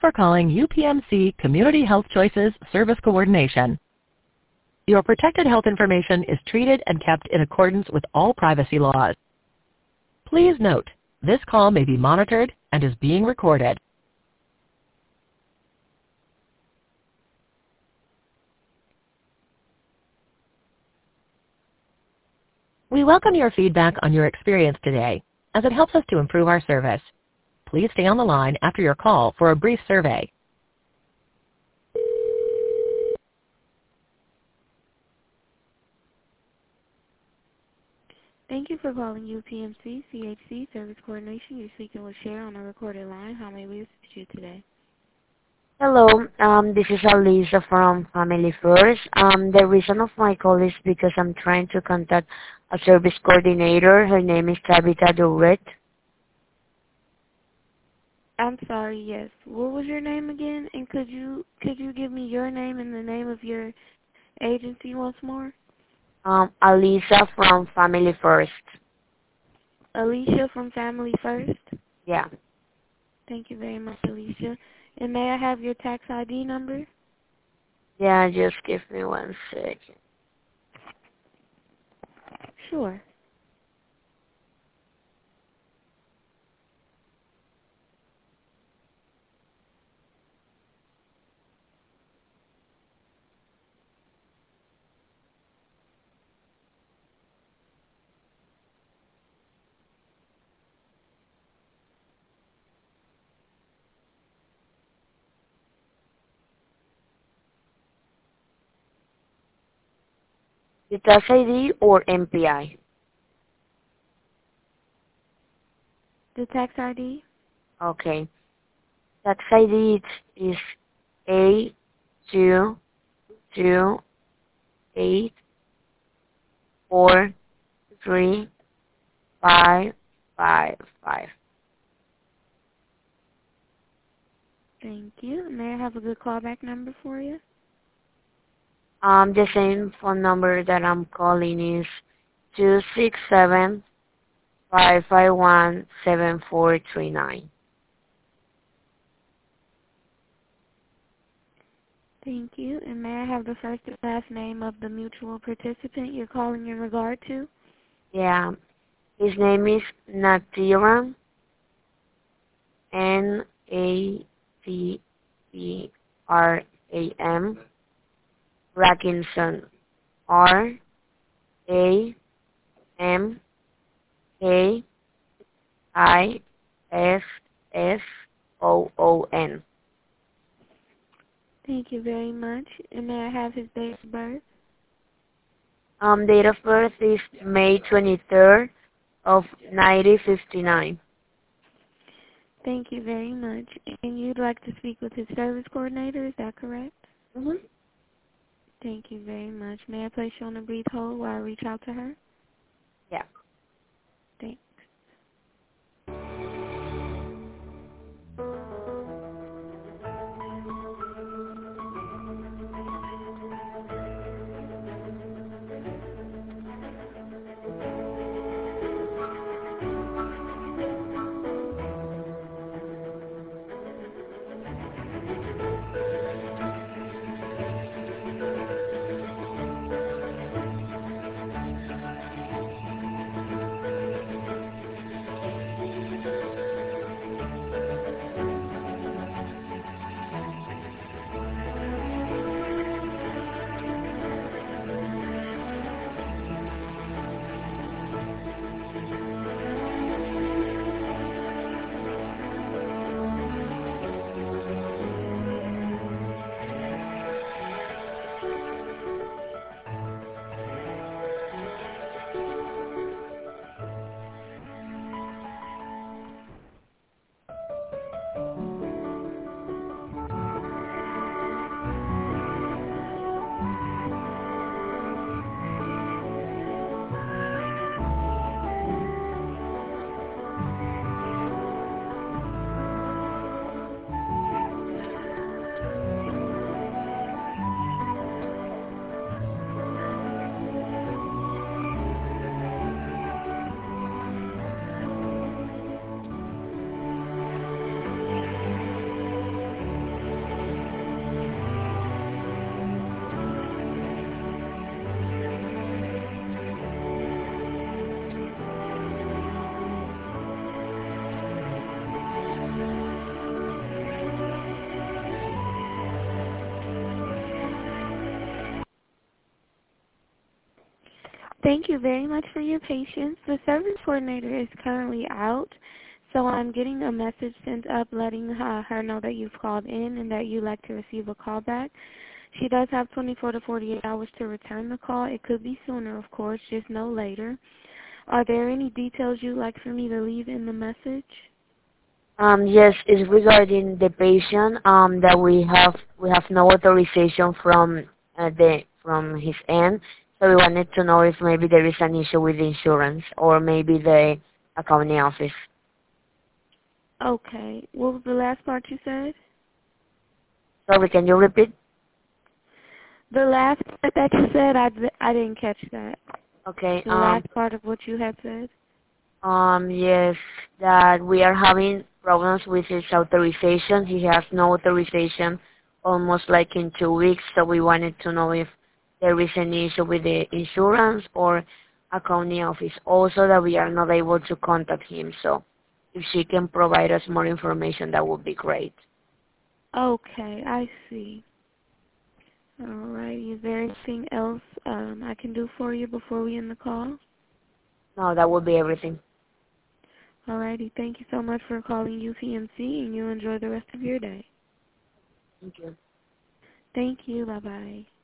for calling UPMC Community Health Choices Service Coordination. Your protected health information is treated and kept in accordance with all privacy laws. Please note, this call may be monitored and is being recorded. We welcome your feedback on your experience today, as it helps us to improve our service. Please stay on the line after your call for a brief survey. Thank you for calling UPMC CHC Service Coordination. You're speaking with Cher on a recorded line. How may we assist you today? Hello, this is Alisa from Family First. The reason of my call is because I'm trying to contact a service coordinator. Her name is Tabitha Duret. I'm sorry, yes. What was your name again? And could you give me your name and the name of your agency once more? Alisa from Family First. Alicia from Family First? Yeah. Thank you very much, Alicia. And may I have your tax ID number? Yeah, just give me 1 second. Sure. The tax ID or MPI? The tax ID? Okay. Tax ID is A228435555. Thank you. May I have a good callback number for you? The same phone number that I'm calling is 267-551-7439. Thank you. And may I have the first and last name of the mutual participant you're calling in regard to? Yeah, his name is Natiram, Natteram, Rackinson, Rankisson. Thank you very much. And may I have his date of birth? Date of birth is May 23rd of 1959. Thank you very much. And you'd like to speak with his service coordinator, is that correct? Mm-hmm. Thank you very much. May I place you on a brief hold while I reach out to her? Yeah. Thanks. Thank you very much for your patience. The service coordinator is currently out, so I'm getting a message sent up letting her know that you've called in and that you'd like to receive a call back. She does have 24 to 48 hours to return the call. It could be sooner, of course, just no later. Are there any details you'd like for me to leave in the message? Yes, it's regarding the patient that we have no authorization from his end. So we wanted to know if maybe there is an issue with the insurance or maybe the accounting office. Okay. What was the last part you said? Sorry, can you repeat? The last part that you said, I didn't catch that. Okay. The last part of what you had said? Yes, that we are having problems with his authorization. He has no authorization almost like in 2 weeks, so we wanted to know if there is an issue with the insurance or accounting office. Also that we are not able to contact him, so if she can provide us more information, that would be great. Okay, I see. All right. Is there anything else I can do for you before we end the call? No, that would be everything. All righty. Thank you so much for calling UPMC, and you enjoy the rest of your day. Thank you. Thank you. Bye-bye.